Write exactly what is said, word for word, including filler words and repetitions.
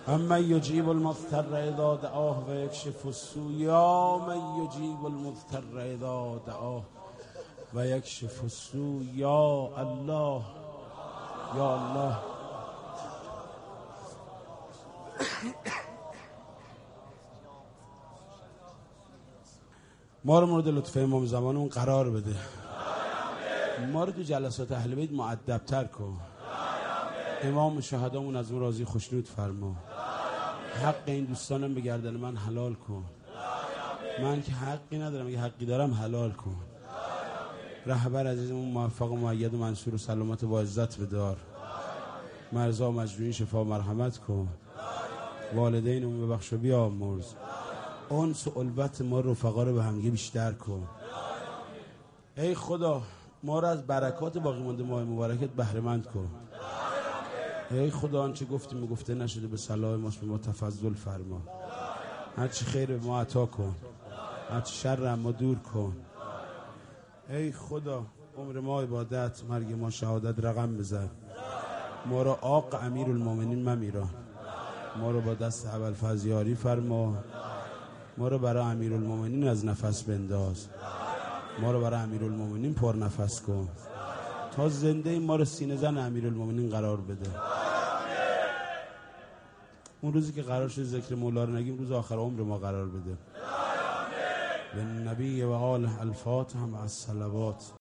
امن یجیب المضطر اذا دعاه و یکشف السوء یا من یجیب المضطر اذا دعاه و یکشف السوء یا الله یا الله. ما رو مورد لطف امام زمانمون قرار بده، ما رو تو جلسات اهل بیت مؤدب‌تر کن، امام شهدامون از اون راضی خوشنود فرما، حق این دوستانم به گردن من حلال کن، من که حقی ندارم اگه حقی دارم حلال کن. رهبر عزیزمون موفق و مؤید و منصور و سلامت با عزت بدار، مرزا و مجروحین شفا و مرحمت کن، والدینمون ببخش و بیامرز، انس و البت ما رفقا رو به همگی بیشتر کن. ای خدا ما رو از برکات باقی مانده ماه مبارکت بهره مند کن. ای خدا آنچه گفتیم و گفته نشده به صلاح ماست به ما تفضل فرما، هرچی خیر به ما عطا کن، هرچی شر ما دور کن. ای خدا عمر ما عبادت، مرگ ما شهادت رقم بزن، ما رو آق امیر المومنین ممیران، ما رو با دست اول فضیاری فرما، ما رو برای امیر المومنین از نفس بنداز، ما رو برای امیر المومنین پر نفس کن، تا زنده ما رو سینه زن امیر المومنین قرار بده. اون روزی که قرار شد ذکر مولا رو نگیم روز آخر عمر ما قرار بده. به نبی و آله الفاتحه مع الصلوات.